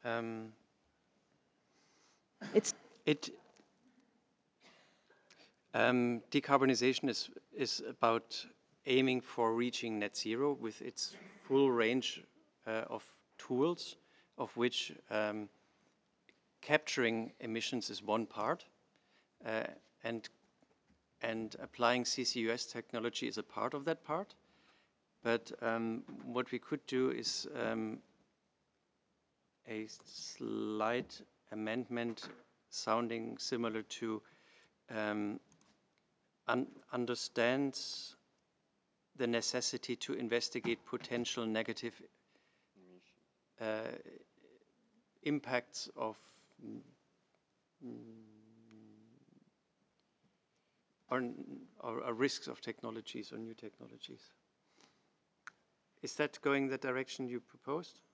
Um, It's it Decarbonization is about aiming for reaching net zero with its full range of tools, of which capturing emissions is one part, uh, and applying CCUS technology is a part of that part. But what we could do is a slight amendment sounding similar to understands the necessity to investigate potential negative uh, impacts of or, or risks of technologies or new technologies. Is that going the direction you proposed?